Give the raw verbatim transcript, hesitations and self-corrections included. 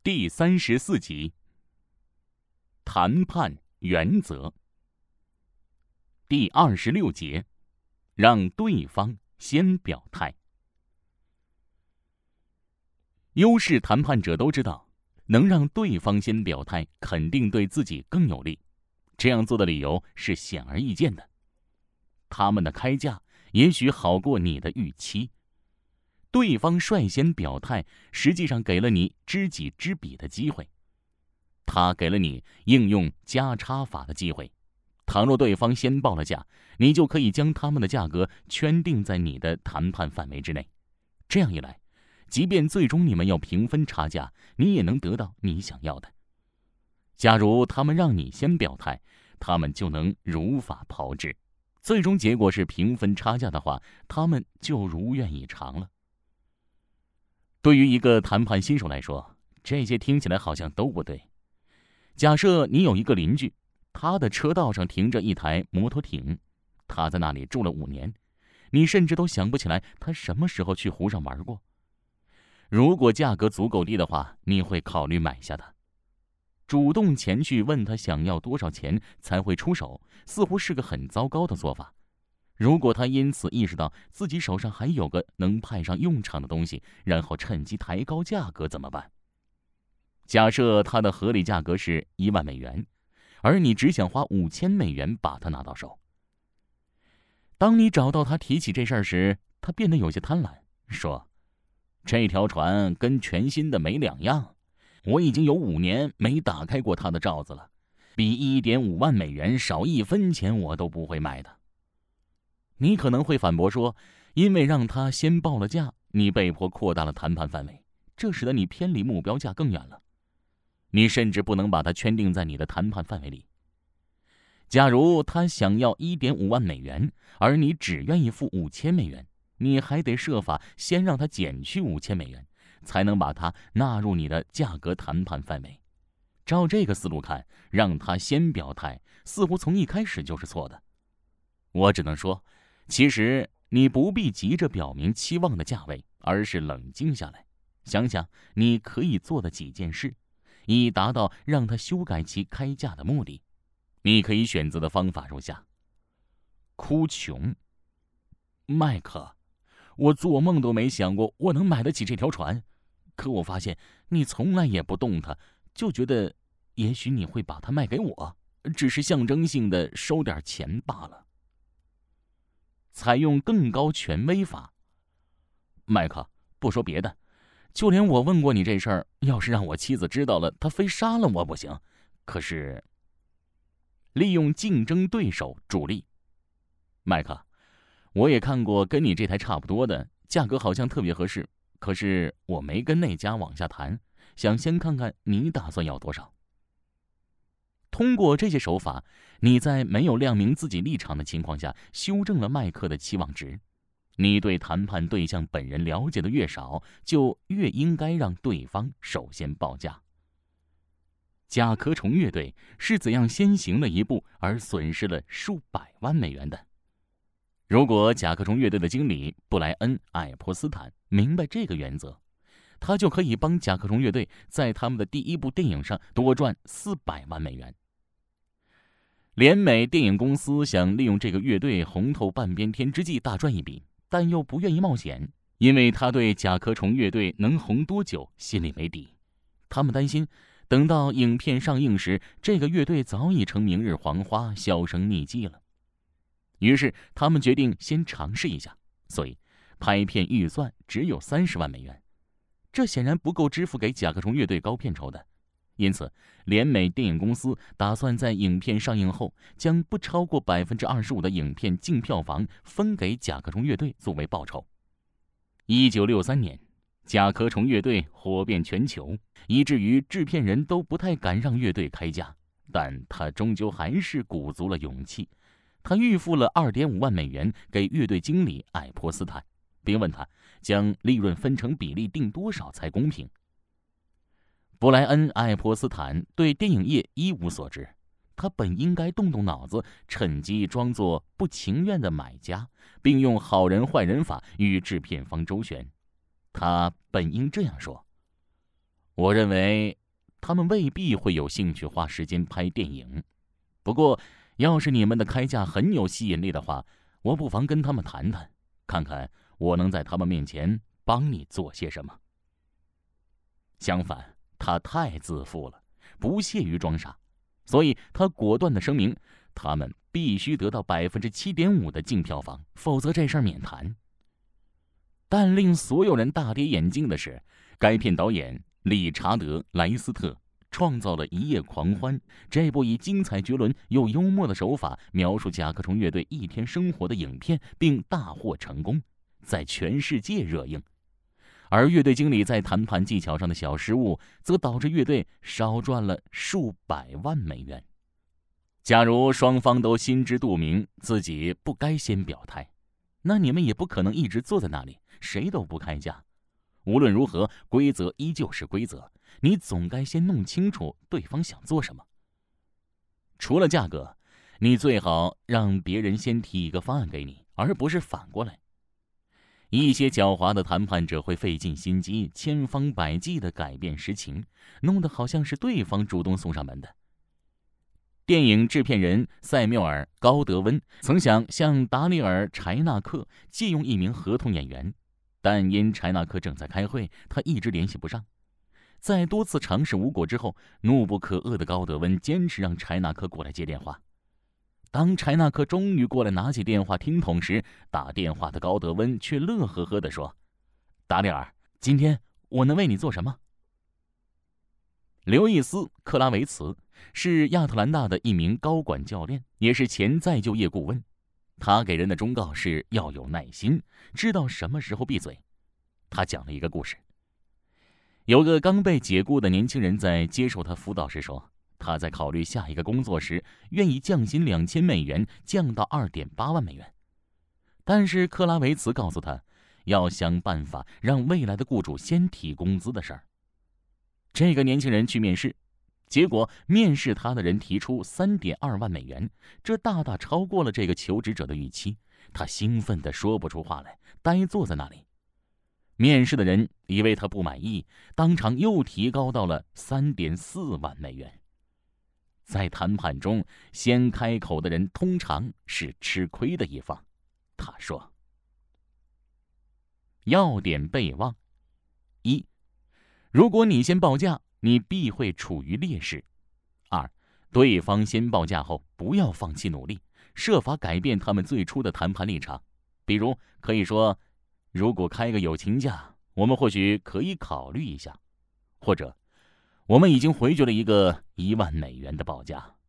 第三十四集，谈判原则。第二十六节，让对方先表态。优势谈判者都知道，能让对方先表态，肯定对自己更有利。这样做的理由是显而易见的，他们的开价也许好过你的预期。对方率先表态，实际上给了你知己知彼的机会，他给了你应用价差法的机会。倘若对方先报了价，你就可以将他们的价格圈定在你的谈判范围之内。这样一来，即便最终你们要平分差价，你也能得到你想要的。假如他们让你先表态，他们就能如法炮制，最终结果是平分差价的话，他们就如愿以偿了。对于一个谈判新手来说，这些听起来好像都不对。假设你有一个邻居，他的车道上停着一台摩托艇，他在那里住了五年，你甚至都想不起来他什么时候去湖上玩过。如果价格足够低的话，你会考虑买下它。主动前去问他想要多少钱才会出手，似乎是个很糟糕的做法。如果他因此意识到自己手上还有个能派上用场的东西，然后趁机抬高价格怎么办？假设他的合理价格是一万美元，而你只想花五千美元把它拿到手。当你找到他提起这事儿时，他变得有些贪婪，说：“这条船跟全新的没两样，我已经有五年没打开过它的罩子了，比一点五万美元少一分钱我都不会卖的。”你可能会反驳说，因为让他先报了价，你被迫扩大了谈判范围，这使得你偏离目标价更远了。你甚至不能把它圈定在你的谈判范围里。假如他想要一点五万美元，而你只愿意付五千美元，你还得设法先让他减去五千美元，才能把它纳入你的价格谈判范围。照这个思路看，让他先表态，似乎从一开始就是错的。我只能说，其实你不必急着表明期望的价位，而是冷静下来，想想你可以做的几件事，以达到让他修改其开价的目的。你可以选择的方法如下：哭穷。麦克，我做梦都没想过我能买得起这条船，可我发现你从来也不动它，就觉得也许你会把它卖给我，只是象征性的收点钱罢了。采用更高权威法。麦克，不说别的，就连我问过你这事儿，要是让我妻子知道了，她非杀了我不行。可是，利用竞争对手助力。麦克，我也看过跟你这台差不多的，价格好像特别合适，可是我没跟那家往下谈，想先看看你打算要多少。通过这些手法，你在没有亮明自己立场的情况下，修正了麦克的期望值。你对谈判对象本人了解的越少，就越应该让对方首先报价。甲壳虫乐队是怎样先行了一步而损失了数百万美元的？如果甲壳虫乐队的经理布莱恩·艾泼斯坦明白这个原则，他就可以帮甲壳虫乐队在他们的第一部电影上多赚四百万美元。联美电影公司想利用这个乐队红透半边天之际大赚一笔，但又不愿意冒险，因为他对甲壳虫乐队能红多久心里没底。他们担心等到影片上映时，这个乐队早已成明日黄花，销声匿迹了。于是他们决定先尝试一下，所以拍片预算只有三十万美元，这显然不够支付给甲壳虫乐队高片酬的。因此，联美电影公司打算在影片上映后，将不超过百分之二十五的影片净票房分给甲壳虫乐队作为报酬。一九六三年，甲壳虫乐队火遍全球，以至于制片人都不太敢让乐队开价，但他终究还是鼓足了勇气。他预付了二点五万美元给乐队经理艾泼斯坦，并问他将利润分成比例定多少才公平。布莱恩·艾泼斯坦对电影业一无所知，他本应该动动脑子，趁机装作不情愿的买家，并用好人坏人法与制片方周旋。他本应这样说： 我认为他们未必会有兴趣花时间拍电影。不过，要是你们的开价很有吸引力的话，我不妨跟他们谈谈，看看我能在他们面前帮你做些什么。相反，他太自负了，不屑于装傻，所以他果断地声明，他们必须得到百分之七点五的净票房，否则这事儿免谈。但令所有人大跌眼镜的是，该片导演理查德·莱斯特创造了《一夜狂欢》这部以精彩绝伦又幽默的手法描述甲壳虫乐队一天生活的影片，并大获成功，在全世界热映。而乐队经理在谈判技巧上的小失误，则导致乐队少赚了数百万美元。假如双方都心知肚明自己不该先表态，那你们也不可能一直坐在那里，谁都不开价。无论如何，规则依旧是规则，你总该先弄清楚对方想做什么。除了价格，你最好让别人先提一个方案给你，而不是反过来。一些狡猾的谈判者会费尽心机，千方百计地改变实情，弄得好像是对方主动送上门的。电影制片人塞缪尔·高德温曾想向达里尔·柴纳克借用一名合同演员，但因柴纳克正在开会，他一直联系不上。在多次尝试无果之后，怒不可遏的高德温坚持让柴纳克过来接电话。当柴纳克终于过来拿起电话听筒时，打电话的高德温却乐呵呵地说：“达里尔，今天我能为你做什么？”刘易斯·克拉维茨是亚特兰大的一名高管教练，也是前再就业顾问。他给人的忠告是要有耐心，知道什么时候闭嘴。他讲了一个故事：有个刚被解雇的年轻人在接受他辅导时说，他在考虑下一个工作时，愿意降薪两千美元，降到二点八万美元。但是克拉维茨告诉他，要想办法让未来的雇主先提工资的事儿。这个年轻人去面试，结果面试他的人提出三点二万美元，这大大超过了这个求职者的预期。他兴奋地说不出话来，呆坐在那里。面试的人以为他不满意，当场又提高到了三点四万美元。在谈判中，先开口的人通常是吃亏的一方。他说：“要点备忘：一，如果你先报价，你必会处于劣势。二，对方先报价后，不要放弃努力，设法改变他们最初的谈判立场。比如，可以说，如果开个友情价，我们或许可以考虑一下。或者，我们已经回绝了一个一万美元的报价，